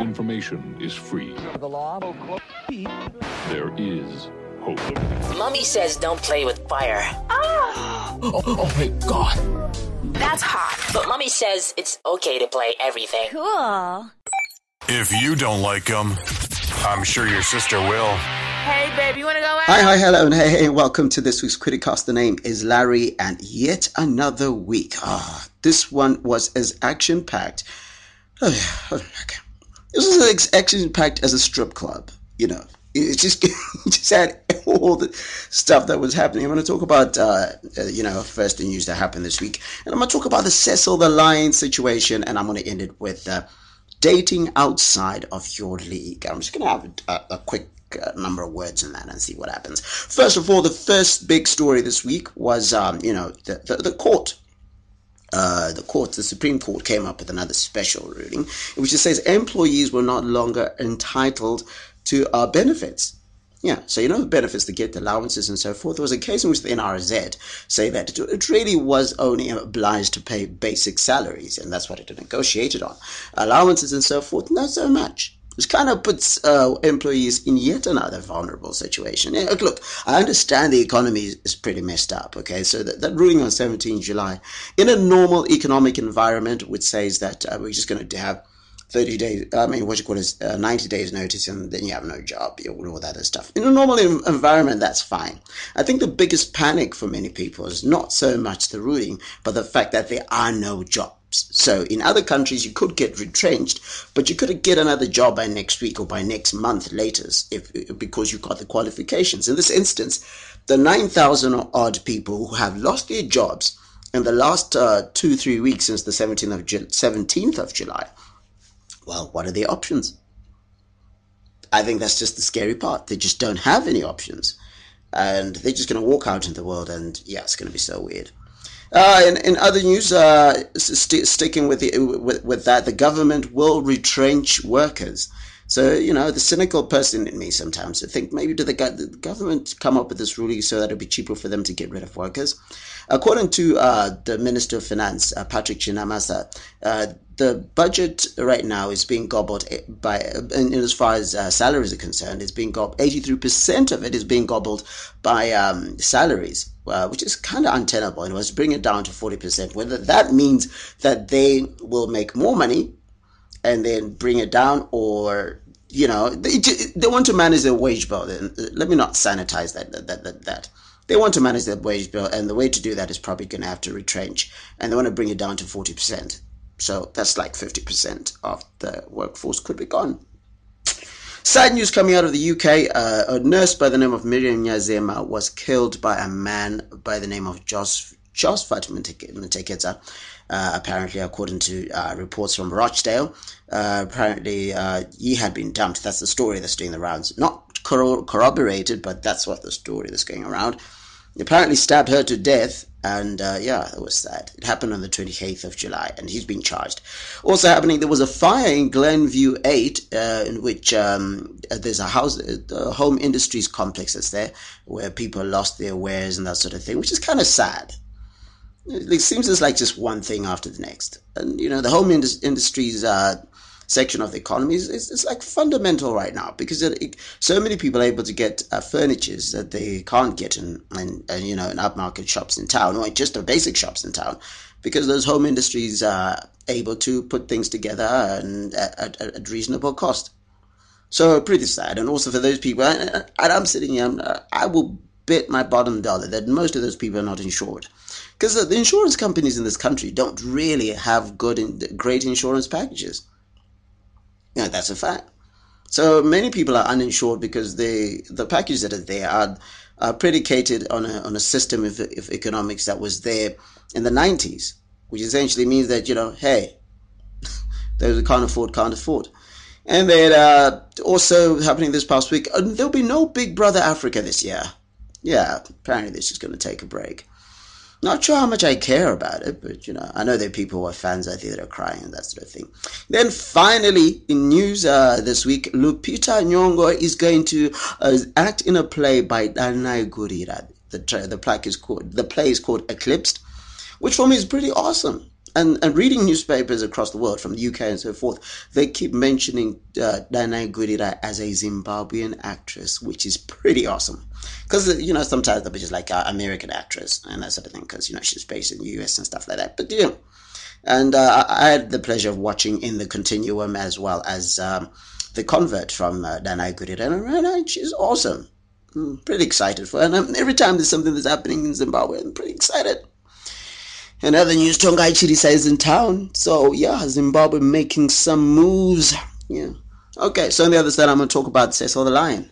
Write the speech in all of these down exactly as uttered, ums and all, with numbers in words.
information is free. The law. There is hope. Mommy says don't play with fire. Oh, oh, oh my God. That's hot. But Mommy says it's okay to play everything. Cool. If you don't like them, I'm sure your sister will. Hey, babe, you want to go out? Hi, hi, hello, and hey, hey, welcome to this week's Criticast. The name is Larry, and yet another week. Ah, this one was as action-packed. Oh, yeah. Okay. This was as action-packed as a strip club, you know. It just, it just had all the stuff that was happening. I'm going to talk about, uh, uh, you know, first the news that happened this week. And I'm going to talk about the Cecil the Lion situation, and I'm going to end it with uh, dating outside of your league. I'm just going to have a, a quick uh, number of words in that and see what happens. First of all, the first big story this week was, um, you know, the, the, the court. Uh, the court, the Supreme Court came up with another special ruling, which says employees were not longer entitled to uh, benefits. Yeah, so you know the benefits, they get allowances and so forth. There was a case in which the N R Z say that it, it really was only obliged to pay basic salaries, and that's what it negotiated on. Allowances and so forth, not so much. Which kind of puts uh, employees in yet another vulnerable situation. Yeah, look, I understand the economy is pretty messed up, okay? So that, that ruling on seventeenth of July, in a normal economic environment, which says that uh, we're just going to have thirty days, I mean, what you call it, uh, ninety days notice, and then you have no job, you know, all that other stuff. In a normal em- environment, that's fine. I think the biggest panic for many people is not so much the ruling, but the fact that there are no jobs. So in other countries, you could get retrenched, but you could get another job by next week or by next month latest if, because you got the qualifications. In this instance, the nine thousand odd people who have lost their jobs in the last uh, two, three weeks since the seventeenth of, Ju- seventeenth of July, well, what are their options? I think that's just the scary part. They just don't have any options. And they're just going to walk out into the world, and yeah, it's going to be so weird. Uh, in, in other news, uh, st- sticking with, the, with with that, the government will retrench workers. So, you know, the cynical person in me sometimes, I think maybe did the, go- the government come up with this ruling so that it'll be cheaper for them to get rid of workers? According to uh, the Minister of Finance, uh, Patrick Chinamasa, uh, the budget right now is being gobbled by, in, in as far as uh, salaries are concerned, it's being gobbled, eighty-three percent of it is being gobbled by um, salaries, uh, which is kind of untenable. And was bring it down to forty percent. Whether that means that they will make more money and then bring it down, or, you know, they, they want to manage their wage bill. Let me not sanitize that, that, that, that. They want to manage their wage bill, and the way to do that is probably going to have to retrench, and they want to bring it down to forty percent. So that's like fifty percent of the workforce could be gone. Sad news coming out of the U K. Uh, a nurse by the name of Miriam Nyazema was killed by a man by the name of Jos Josphat Mteketa, uh, apparently, according to uh, reports from Rochdale. Uh, apparently, uh, he had been dumped. That's the story that's doing the rounds. Not corro- corroborated, but that's what the story that's going around. He apparently stabbed her to death, and uh, yeah, it was sad. It happened on the twenty-eighth of July, and he's been charged. Also happening, there was a fire in Glenview eight, uh, in which um, there's a house, a home industries complex that's there, where people lost their wares and that sort of thing, which is kind of sad. It seems it's like just one thing after the next. And, you know, the home indus- industries uh, section of the economy is, is, is like fundamental right now, because it, it, so many people are able to get uh, furnitures that they can't get in, in, in, you know, in upmarket shops in town, or just the basic shops in town, because those home industries are able to put things together and at, at, at reasonable cost. So pretty sad. And also for those people, and, and I'm sitting here, I will bet my bottom dollar that most of those people are not insured. Because the insurance companies in this country don't really have good, and great insurance packages. Yeah, that's a fact. So many people are uninsured because they, the packages that are there are, are predicated on a on a system of, of economics that was there in the nineties, which essentially means that, you know, hey, those who can't afford can't afford. And then uh, also happening this past week, uh, there'll be no Big Brother Africa this year. Yeah, apparently this is going to take a break. Not sure how much I care about it, but, you know, I know there are people who are fans out there that are crying and that sort of thing. Then finally, in news uh, this week, Lupita Nyong'o is going to uh, act in a play by Danai Gurira. The, the, play is called, the play is called Eclipsed, which for me is pretty awesome. and, and reading newspapers across the world, from the U K and so forth, they keep mentioning uh, Danai Gurira as a Zimbabwean actress, which is pretty awesome. Because, you know, sometimes they'll be just like uh, American actress and that sort of thing, because, you know, she's based in the U S and stuff like that. But, you know, and uh, I had the pleasure of watching In the Continuum as well as um, The Convert from uh, Danai Gurira, and, and she's awesome. I'm pretty excited for her. And um, every time there's something that's happening in Zimbabwe, I'm pretty excited. And other news, Tongai Chirisa is in town. So, yeah, Zimbabwe making some moves. Yeah. Okay, so on the other side, I'm going to talk about Cecil the Lion.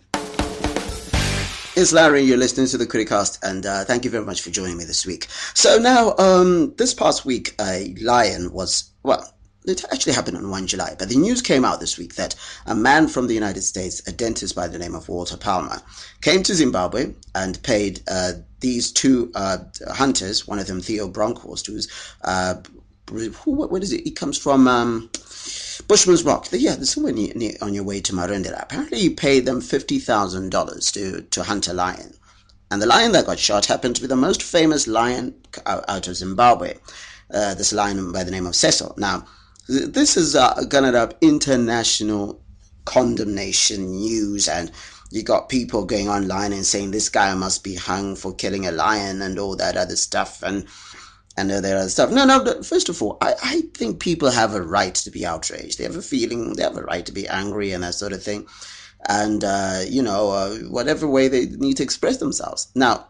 It's Larry, you're listening to the Criticast, and uh, thank you very much for joining me this week. So now, um, this past week, a lion was, well, it actually happened on the first of July, but the news came out this week that a man from the United States, a dentist by the name of Walter Palmer, came to Zimbabwe and paid uh, these two uh, hunters, one of them Theo Bronkhorst, who's, uh, who, what is it, he comes from um, Bushman's Rock. Yeah, there's somewhere near, near, on your way to Marendera. Apparently he paid them fifty thousand dollars to, to hunt a lion. And the lion that got shot happened to be the most famous lion out of Zimbabwe, uh, this lion by the name of Cecil. Now, this has uh, garnered up international condemnation news, and you got people going online and saying this guy must be hung for killing a lion and all that other stuff, and and all that other stuff. No, no, first of all, I, I think people have a right to be outraged. They have a feeling, they have a right to be angry and that sort of thing. And, uh, you know, uh, whatever way they need to express themselves. Now,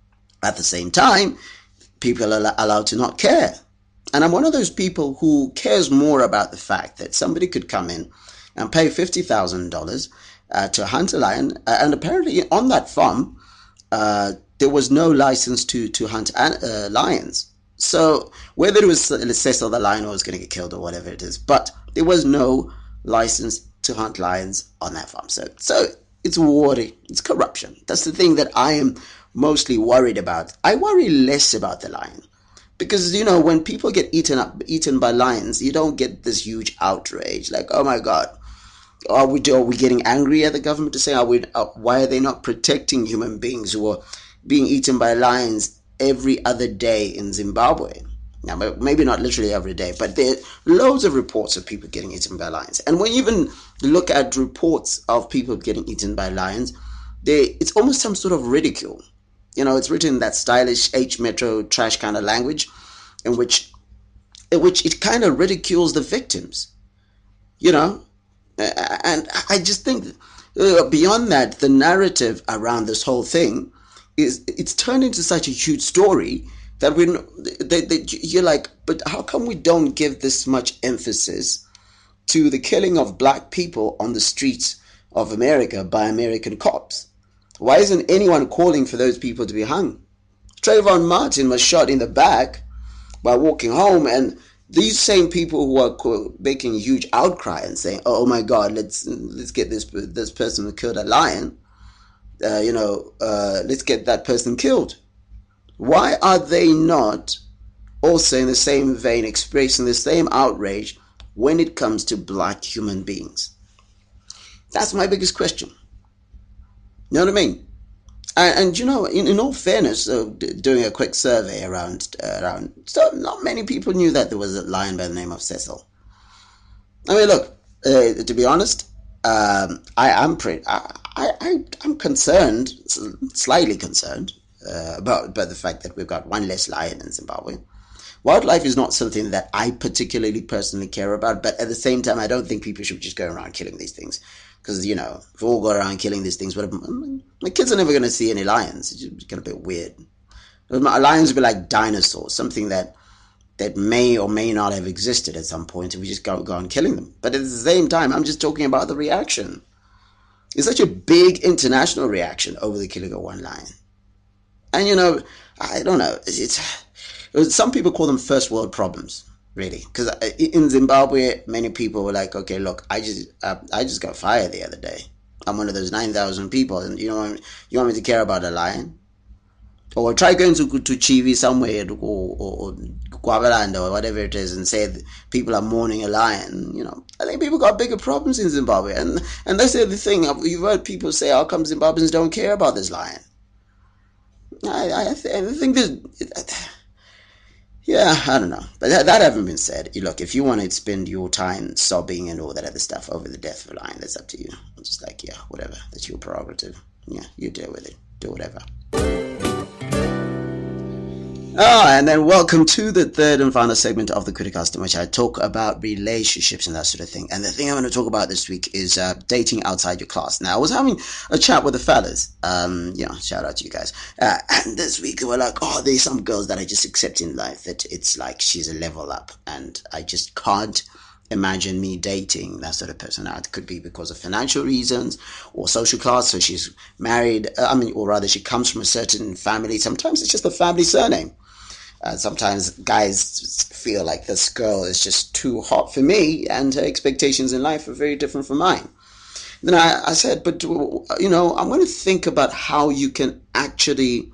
at the same time, people are allowed to not care. And I'm one of those people who cares more about the fact that somebody could come in and pay fifty thousand dollars uh, to hunt a lion. Uh, and apparently on that farm, uh, there was no license to, to hunt uh, lions. So whether it was Cecil the lion or was going to get killed or whatever it is, but there was no license to hunt lions on that farm. So, so it's worry, it's corruption. That's the thing that I am mostly worried about. I worry less about the lion. Because, you know, when people get eaten up, eaten by lions, you don't get this huge outrage. Like, oh, my God, are we, are we getting angry at the government to say, are we, uh, why are they not protecting human beings who are being eaten by lions every other day in Zimbabwe? Now, maybe not literally every day, but there are loads of reports of people getting eaten by lions. And when you even look at reports of people getting eaten by lions, they, it's almost some sort of ridicule. You know, it's written in that stylish H Metro trash kind of language in which, in which it kind of ridicules the victims, you know. And I just think uh, beyond that, the narrative around this whole thing is it's turned into such a huge story that we, they, they, you're like, but how come we don't give this much emphasis to the killing of black people on the streets of America by American cops? Why isn't anyone calling for those people to be hung? Trayvon Martin was shot in the back by walking home, and these same people who are making a huge outcry and saying, "Oh my God, let's let's get this this person who killed a lion, uh, you know, uh, let's get that person killed." Why are they not also in the same vein expressing the same outrage when it comes to black human beings? That's my biggest question. You know what I mean? And, and you know, in, in all fairness, uh, d- doing a quick survey around, uh, around, so not many people knew that there was a lion by the name of Cecil. I mean, look, uh, to be honest, um, I am pretty, I, I, I'm concerned, slightly concerned, uh, about, about the fact that we've got one less lion in Zimbabwe. Wildlife is not something that I particularly personally care about, but at the same time, I don't think people should just go around killing these things. Because, you know, if we all go around killing these things, what, my kids are never going to see any lions. It's just kind of a bit weird. Lions will be like dinosaurs, something that that may or may not have existed at some point if we just go, go on killing them. But at the same time, I'm just talking about the reaction. It's such a big international reaction over the killing of one lion. And, you know, I don't know. It's, it's some people call them first world problems. Really, because in Zimbabwe, many people were like, "Okay, look, I just, uh, I just got fired the other day. I'm one of those nine thousand people, and you know, you want me to care about a lion? Or try going to to Chivi somewhere, or or Guabalanda or whatever it is, and say that people are mourning a lion. You know, I think people got bigger problems in Zimbabwe, and and that's the other thing. You've heard people say, "How come Zimbabweans don't care about this lion?" I I, th- I think there's. It, yeah, I don't know. But that, that having been said, you look, if you want to spend your time sobbing and all that other stuff over the death of a lion, that's up to you. I'm just like, yeah, whatever. That's your prerogative. Yeah, you deal with it. Do whatever. Oh, and then welcome to the third and final segment of the Criticast, in which I talk about relationships and that sort of thing. And the thing I'm going to talk about this week is uh, dating outside your class. Now, I was having a chat with the fellas. Um, you know, shout out to you guys. Uh, and this week they were like, oh, there's some girls that I just accept in life that it's like she's a level up, and I just can't imagine me dating that sort of person. Now, it could be because of financial reasons or social class. So she's married, uh, I mean, or rather she comes from a certain family. Sometimes it's just a family surname. Uh, sometimes guys feel like this girl is just too hot for me, and her expectations in life are very different from mine. Then I, I said, but, you know, I'm going to think about how you can actually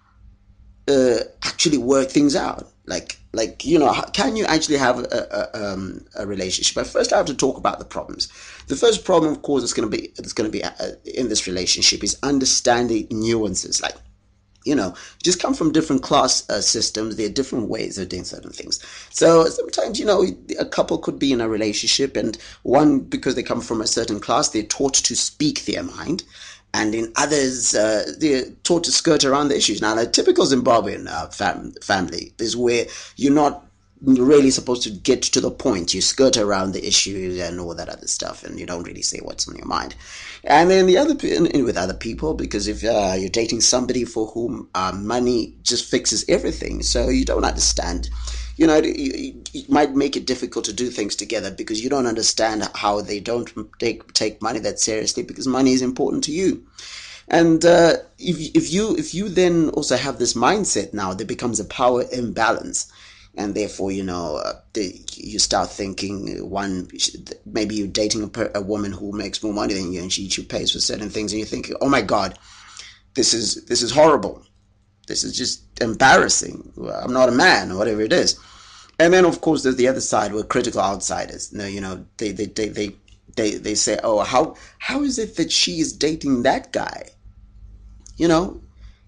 uh, actually work things out. Like, like you know, can you actually have a, a, um, a relationship? But first I have to talk about the problems. The first problem, of course, is going to be, it's going to be uh, in this relationship is understanding nuances. Like, you know, just come from different class uh, systems. There are different ways of doing certain things. So sometimes, you know, a couple could be in a relationship, and one, because they come from a certain class, they're taught to speak their mind. And in others, uh, they're taught to skirt around the issues. Now, a typical Zimbabwean uh, fam- family is where you're not really supposed to get to the point. You skirt around the issues and all that other stuff, and you don't really say what's on your mind. And then the other with other people, because if uh, you're dating somebody for whom uh, money just fixes everything, so you don't understand. You know, it, it might make it difficult to do things together because you don't understand how they don't take take money that seriously, because money is important to you. And uh, if if you if you then also have this mindset, now there becomes a power imbalance. And therefore, you know, uh, the, you start thinking, one, maybe you're dating a, per, a woman who makes more money than you, and she, she pays for certain things, and you're thinking, oh my God, this is this is horrible. This is just embarrassing. I'm not a man, or whatever it is. And then, of course, there's the other side, where critical outsiders, you know, you know they, they, they, they, they, they say, oh, how how is it that she is dating that guy? You know?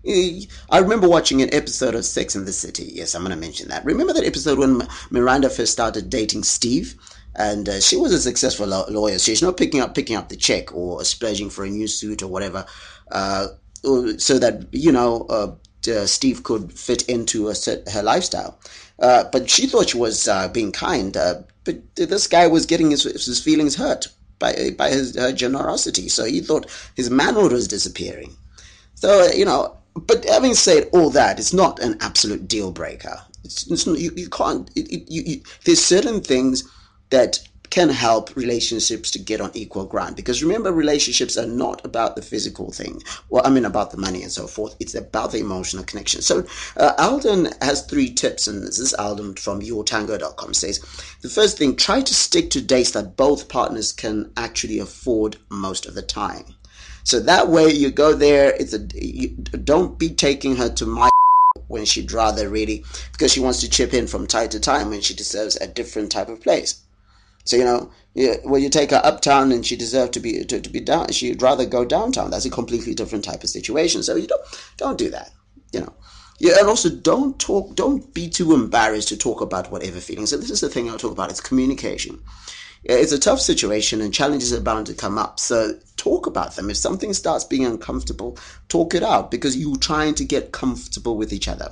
I remember watching an episode of Sex and the City. Yes, I'm going to mention that. Remember that episode when Miranda first started dating Steve? And uh, she was a successful lawyer. She's not picking up picking up the check or splurging for a new suit or whatever, uh, so that, you know, uh, uh, Steve could fit into a set, her lifestyle. Uh, but she thought she was uh, being kind. Uh, but this guy was getting his, his feelings hurt by, by his her generosity. So he thought his manhood was disappearing. So, you know, but having said all that, it's not an absolute deal breaker. It's, it's not, you, you can't, it, it, you, you, there's certain things that can help relationships to get on equal ground. Because remember, relationships are not about the physical thing. Well, I mean, about the money and so forth. It's about the emotional connection. So uh, Alden has three tips, and this is Alden from your tango dot com says, the first thing, try to stick to dates that both partners can actually afford most of the time. So that way you go there, it's a, you, don't be taking her to my when she'd rather really, because she wants to chip in from time to time when she deserves a different type of place. So, you know, yeah, well, you take her uptown and she deserves to be to, to be down. She'd rather go downtown. That's a completely different type of situation. So you don't don't do that, you know. Yeah, and also don't talk. Don't be too embarrassed to talk about whatever feelings. So this is the thing I'll talk about. It's communication. It's a tough situation and challenges are bound to come up. So talk about them. If something starts being uncomfortable, talk it out, because you're trying to get comfortable with each other.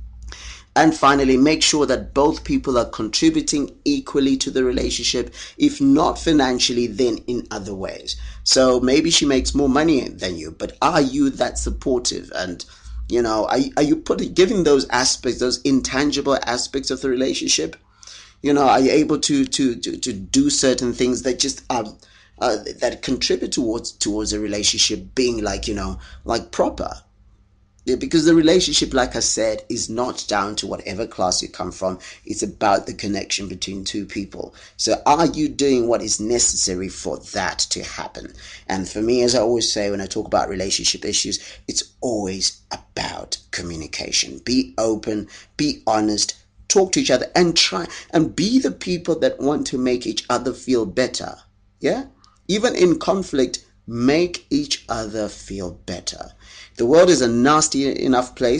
And finally, make sure that both people are contributing equally to the relationship, if not financially, then in other ways. So maybe she makes more money than you, but are you that supportive? And, you know, are, are you putting, giving those aspects, those intangible aspects of the relationship? You know, are you able to to to, to do certain things that just are uh, that contribute towards towards a relationship being like, you know, like proper? Yeah, because the relationship, like I said, is not down to whatever class you come from. It's about the connection between two people. So are you doing what is necessary for that to happen? And for me, as I always say when I talk about relationship issues, it's always about communication. Be open, be honest, talk to each other, and try and be the people that want to make each other feel better. Yeah? Even in conflict, make each other feel better. The world is a nasty enough place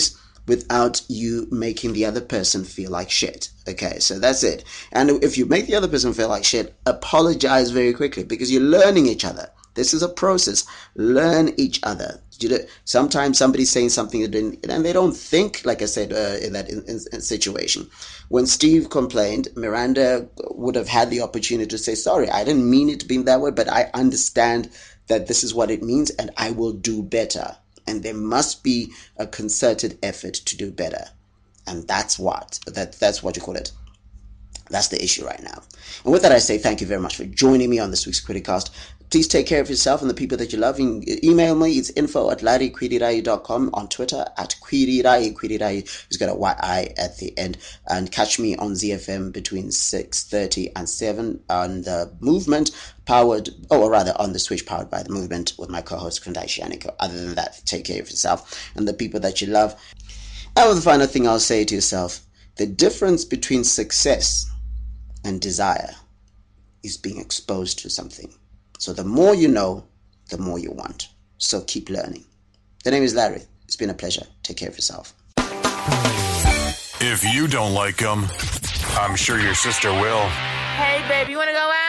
without you making the other person feel like shit. Okay, so that's it. And if you make the other person feel like shit, apologize very quickly, because you're learning each other. This is a process. Learn each other. You know, sometimes somebody's saying something and they don't think, like I said, uh, in that in, in, in situation. When Steve complained, Miranda would have had the opportunity to say, sorry, I didn't mean it to be that way, but I understand that this is what it means and I will do better. And there must be a concerted effort to do better. And that's what, that, that's what you call it. That's the issue right now. And with that, I say thank you very much for joining me on this week's Criticast. Please take care of yourself and the people that you love. You can email me. It's info at larry kwirirai dot com. On Twitter at Kwirirai. Kwirirai has got a Y I at the end. And catch me on Z F M between six thirty and seven on the Movement, powered, or rather on the Switch, powered by the Movement, with my co-host Kundai Shianiko. Other than that, take care of yourself and the people that you love. And with the final thing I'll say to yourself, the difference between success and desire is being exposed to something. So the more you know, the more you want. So keep learning. The name is Larry. It's been a pleasure. Take care of yourself. If you don't like them, I'm sure your sister will. Hey, baby, you want to go out?